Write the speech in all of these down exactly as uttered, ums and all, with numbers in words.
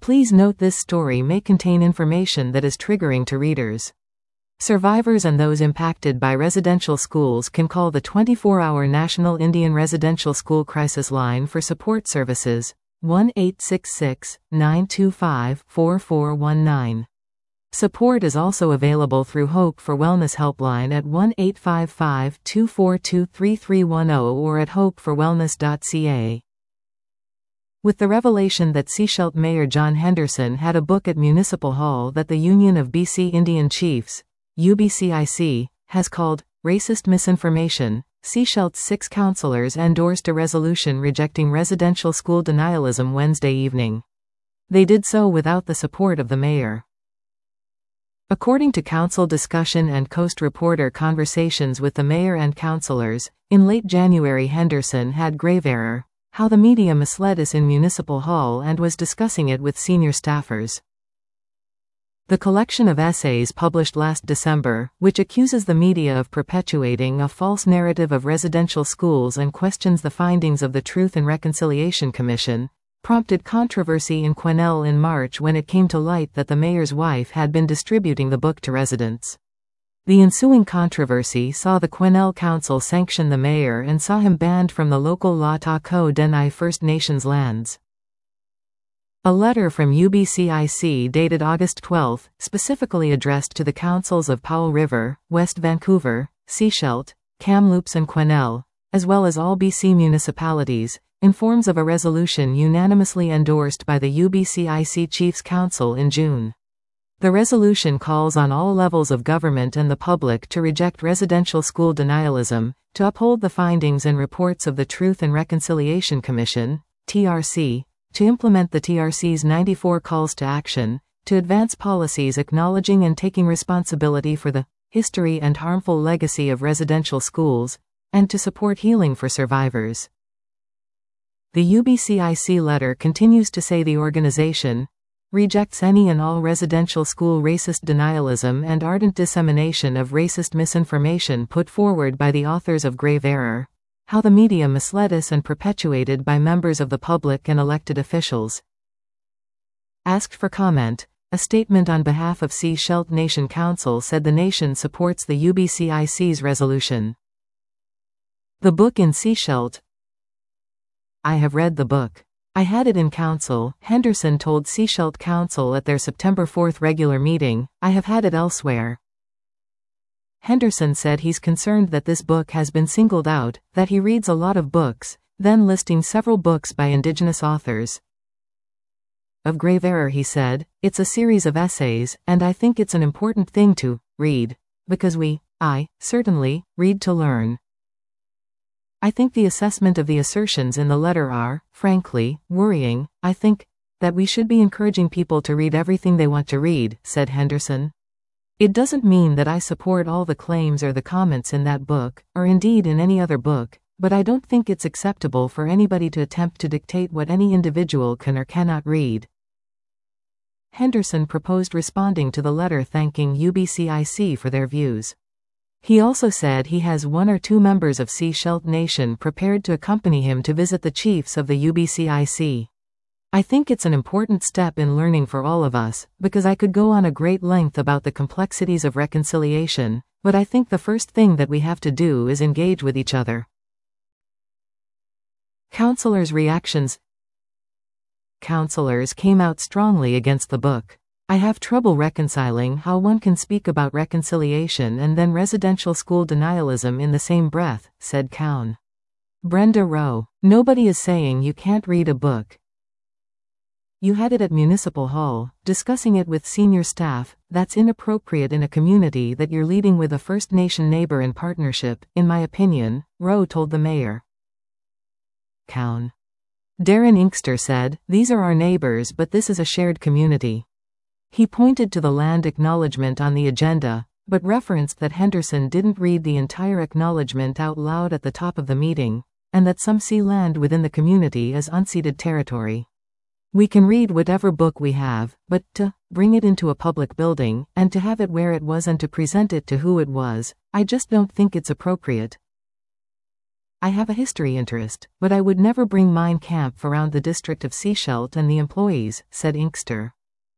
Please note this story may contain information that is triggering to readers. Survivors and those impacted by residential schools can call the twenty-four hour National Indian Residential School Crisis Line for support services, one eight six six, nine two five, four four one nine. Support is also available through Hope for Wellness Helpline at one eight five five, two four two, three three one zero or at hope for wellness dot c a. With the revelation that Sechelt Mayor John Henderson had a book at Municipal Hall that the Union of B C Indian Chiefs, U B C I C, has called racist misinformation, Sechelt's six councillors endorsed a resolution rejecting residential school denialism Wednesday evening. They did so without the support of the mayor. According to Council Discussion and Coast Reporter conversations with the mayor and councillors, in late January Henderson had grave error, how the media misled us in Municipal Hall and was discussing it with senior staffers. The collection of essays published last December, which accuses the media of perpetuating a false narrative of residential schools and questions the findings of the Truth and Reconciliation Commission, prompted controversy in Quesnel in March when it came to light that the mayor's wife had been distributing the book to residents. The ensuing controversy saw the Quesnel Council sanction the mayor and saw him banned from the local Lataco Denai First Nations lands. A letter from U B C I C dated August twelfth, specifically addressed to the councils of Powell River, West Vancouver, Sechelt, Kamloops and Quesnel, as well as all B C municipalities, informs of a resolution unanimously endorsed by the U B C I C Chiefs Council in June. The resolution calls on all levels of government and the public to reject residential school denialism, to uphold the findings and reports of the Truth and Reconciliation Commission, T R C, to implement the T R C's ninety-four calls to action, to advance policies acknowledging and taking responsibility for the history and harmful legacy of residential schools, and to support healing for survivors. The U B C I C letter continues to say the organization rejects any and all residential school racist denialism and ardent dissemination of racist misinformation put forward by the authors of Grave Error, how the media misled us and perpetuated by members of the public and elected officials. Asked for comment, a statement on behalf of Sechelt Nation Council said the nation supports the U B C I C's resolution. The book in Sechelt. I have read the book. I had it in council, Henderson told Sechelt Council at their September fourth regular meeting. I have had it elsewhere. Henderson said he's concerned that this book has been singled out, that he reads a lot of books, then listing several books by Indigenous authors. Of Grave Error he said, it's a series of essays, and I think it's an important thing to read. Because we, I, certainly, read to learn. I think the assessment of the assertions in the letter are, frankly, worrying. I think that we should be encouraging people to read everything they want to read, said Henderson. It doesn't mean that I support all the claims or the comments in that book, or indeed in any other book, but I don't think it's acceptable for anybody to attempt to dictate what any individual can or cannot read. Henderson proposed responding to the letter thanking U B C I C for their views. He also said he has one or two members of Sechelt Nation prepared to accompany him to visit the chiefs of the U B C I C. I think it's an important step in learning for all of us, because I could go on a great length about the complexities of reconciliation, but I think the first thing that we have to do is engage with each other. Councillors' reactions. Councillors came out strongly against the book. I have trouble reconciling how one can speak about reconciliation and then residential school denialism in the same breath, said Cowan. Brenda Rowe. Nobody is saying you can't read a book. You had it at Municipal Hall, discussing it with senior staff. That's inappropriate in a community that you're leading with a First Nation neighbor in partnership, in my opinion, Rowe told the mayor. Cowan. Darren Inkster said, these are our neighbors, but this is a shared community. He pointed to the land acknowledgement on the agenda, but referenced that Henderson didn't read the entire acknowledgement out loud at the top of the meeting, and that some see land within the community as unceded territory. We can read whatever book we have, but to bring it into a public building, and to have it where it was and to present it to who it was, I just don't think it's appropriate. I have a history interest, but I would never bring Mein Kampf around the district of Sechelt and the employees, said Inkster.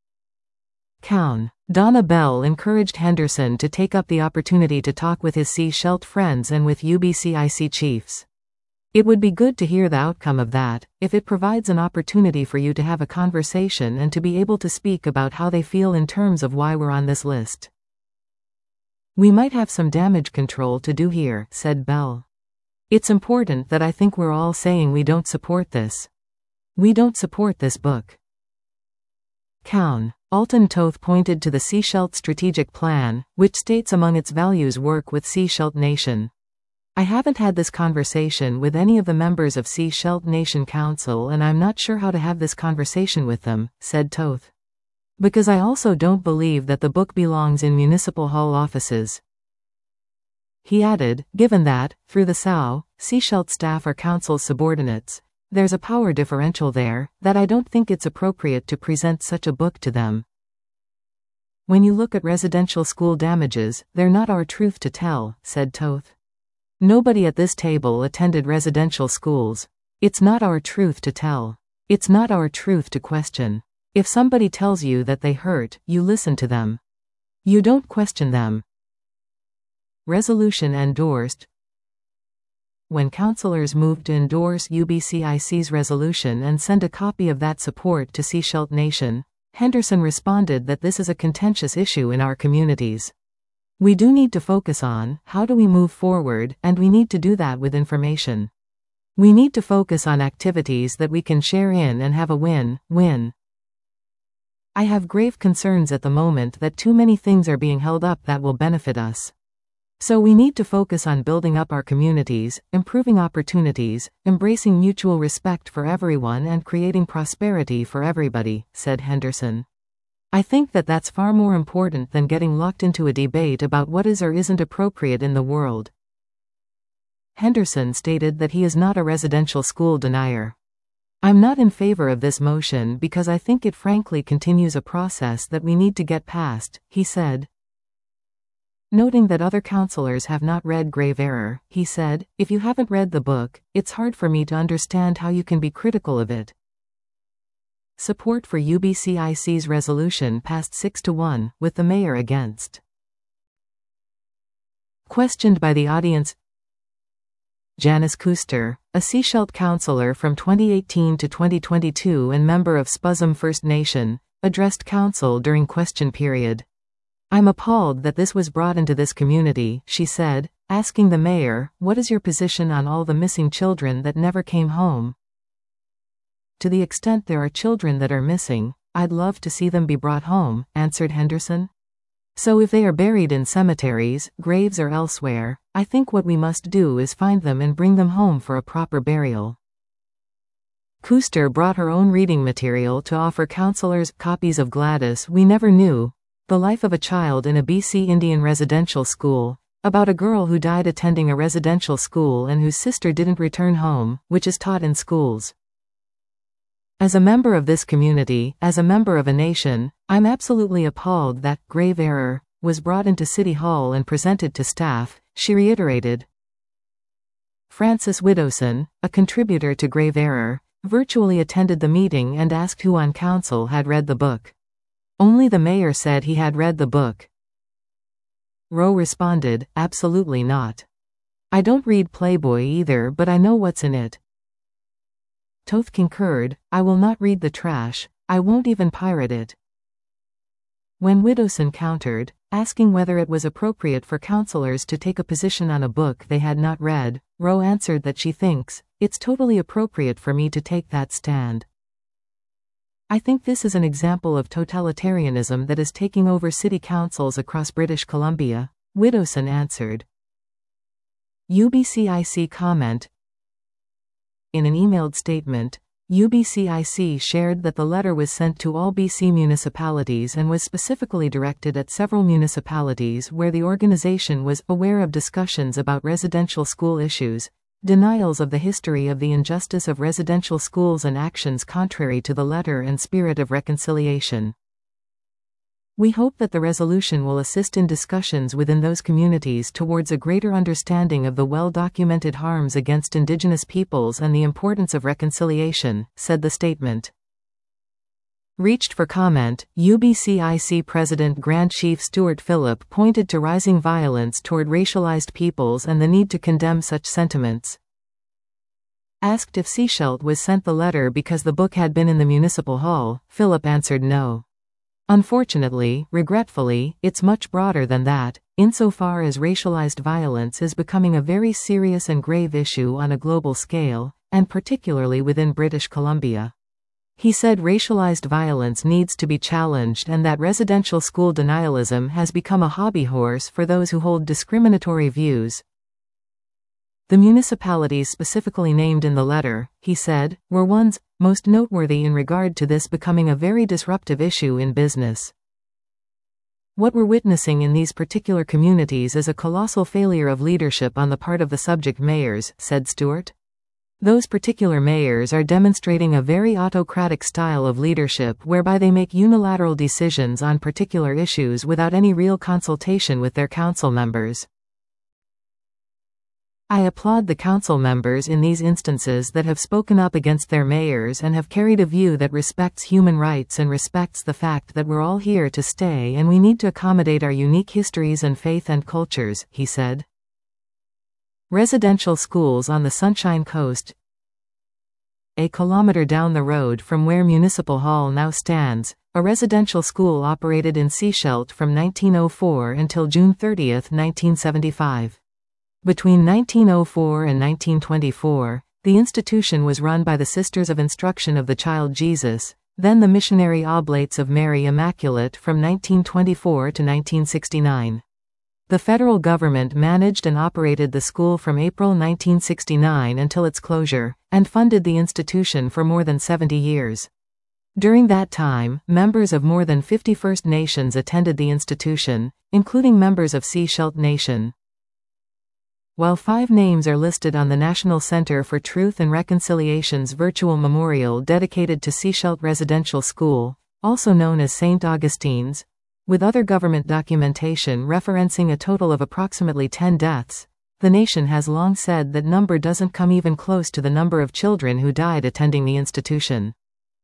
Cowan. Donna Bell encouraged Henderson to take up the opportunity to talk with his Sechelt friends and with U B C I C chiefs. It would be good to hear the outcome of that, if it provides an opportunity for you to have a conversation and to be able to speak about how they feel in terms of why we're on this list. We might have some damage control to do here, said Bell. It's important that I think we're all saying we don't support this. We don't support this book. Cowan. Alton Toth pointed to the Sechelt Strategic Plan, which states among its values work with Sechelt Nation. I haven't had this conversation with any of the members of Sechelt Nation Council and I'm not sure how to have this conversation with them, said Toth. Because I also don't believe that the book belongs in municipal hall offices. He added, given that, through the S A O, Sechelt staff are council's subordinates, there's a power differential there, that I don't think it's appropriate to present such a book to them. When you look at residential school damages, they're not our truth to tell, said Toth. Nobody at this table attended residential schools. It's not our truth to tell. It's not our truth to question. If somebody tells you that they hurt, you listen to them. You don't question them. Resolution endorsed. When councillors moved to endorse U B C I C's resolution and send a copy of that support to Sechelt Nation, Henderson responded that this is a contentious issue in our communities. We do need to focus on how do we move forward, and we need to do that with information. We need to focus on activities that we can share in and have a win-win. I have grave concerns at the moment that too many things are being held up that will benefit us. So we need to focus on building up our communities, improving opportunities, embracing mutual respect for everyone and creating prosperity for everybody, said Henderson. I think that that's far more important than getting locked into a debate about what is or isn't appropriate in the world. Henderson stated that he is not a residential school denier. I'm not in favor of this motion because I think it frankly continues a process that we need to get past, he said. Noting that other councillors have not read Grave Error, he said, if you haven't read the book, it's hard for me to understand how you can be critical of it. Support for U B C I C's resolution passed six to one, with the mayor against. Questioned by the audience, Janice Kuster, a Sechelt councillor from twenty eighteen to twenty twenty-two and member of Spuzum First Nation, addressed council during question period. I'm appalled that this was brought into this community, she said, asking the mayor, what is your position on all the missing children that never came home? To the extent there are children that are missing, I'd love to see them be brought home, answered Henderson. So if they are buried in cemeteries, graves or elsewhere, I think what we must do is find them and bring them home for a proper burial. Kuster brought her own reading material to offer councillors copies of Gladys We Never Knew, The Life of a Child in a B C Indian Residential School, about a girl who died attending a residential school and whose sister didn't return home, which is taught in schools. As a member of this community, as a member of a nation, I'm absolutely appalled that Grave Error was brought into City Hall and presented to staff, she reiterated. Francis Widdowson, a contributor to Grave Error, virtually attended the meeting and asked who on council had read the book. Only the mayor said he had read the book. Rowe responded, absolutely not. I don't read Playboy either, but I know what's in it. Toth concurred, I will not read the trash, I won't even pirate it. When Widdowson countered, asking whether it was appropriate for councillors to take a position on a book they had not read, Rowe answered that she thinks, it's totally appropriate for me to take that stand. I think this is an example of totalitarianism that is taking over city councils across British Columbia, Widdowson answered. U B C I C comment. In an emailed statement, U B C I C shared that the letter was sent to all B C municipalities and was specifically directed at several municipalities where the organization was aware of discussions about residential school issues, denials of the history of the injustice of residential schools and actions contrary to the letter and spirit of reconciliation. We hope that the resolution will assist in discussions within those communities towards a greater understanding of the well-documented harms against indigenous peoples and the importance of reconciliation, said the statement. Reached for comment, U B C I C President Grand Chief Stuart Phillip pointed to rising violence toward racialized peoples and the need to condemn such sentiments. Asked if Sechelt was sent the letter because the book had been in the municipal hall, Phillip answered no. Unfortunately, regretfully, it's much broader than that, insofar as racialized violence is becoming a very serious and grave issue on a global scale, and particularly within British Columbia. He said racialized violence needs to be challenged and that residential school denialism has become a hobby horse for those who hold discriminatory views. The municipalities specifically named in the letter, he said, were ones most noteworthy in regard to this becoming a very disruptive issue in business. What we're witnessing in these particular communities is a colossal failure of leadership on the part of the subject mayors, said Stuart. Those particular mayors are demonstrating a very autocratic style of leadership whereby they make unilateral decisions on particular issues without any real consultation with their council members. I applaud the council members in these instances that have spoken up against their mayors and have carried a view that respects human rights and respects the fact that we're all here to stay and we need to accommodate our unique histories and faith and cultures, he said. Residential schools on the Sunshine Coast. A kilometer down the road from where Municipal Hall now stands, a residential school operated in Sechelt from nineteen oh four until June thirtieth, nineteen seventy-five. Between nineteen oh four and nineteen twenty-four, the institution was run by the Sisters of Instruction of the Child Jesus, then the Missionary Oblates of Mary Immaculate from nineteen twenty-four to nineteen sixty-nine. The federal government managed and operated the school from April nineteen sixty-nine until its closure, and funded the institution for more than seventy years. During that time, members of more than fifty First Nations attended the institution, including members of Sechelt Nation. While five names are listed on the National Center for Truth and Reconciliation's virtual memorial dedicated to Sechelt Residential School, also known as Saint Augustine's, with other government documentation referencing a total of approximately ten deaths, the nation has long said that number doesn't come even close to the number of children who died attending the institution.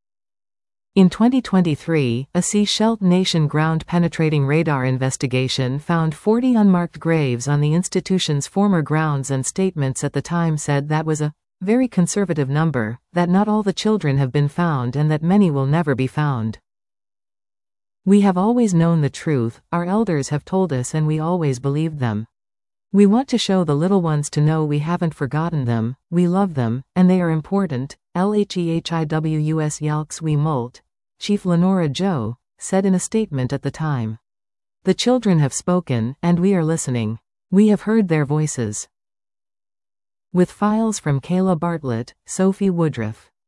In twenty twenty-three, a Sechelt Nation ground-penetrating radar investigation found forty unmarked graves on the institution's former grounds, and statements at the time said that was a very conservative number, that not all the children have been found and that many will never be found. We have always known the truth, our elders have told us, and we always believed them. We want to show the little ones to know we haven't forgotten them, we love them, and they are important. Lhehiwus Yalks we Mult, Chief Lenora Joe, said in a statement at the time. The children have spoken, and we are listening. We have heard their voices. With files from Kayla Bartlett, Sophie Woodruff.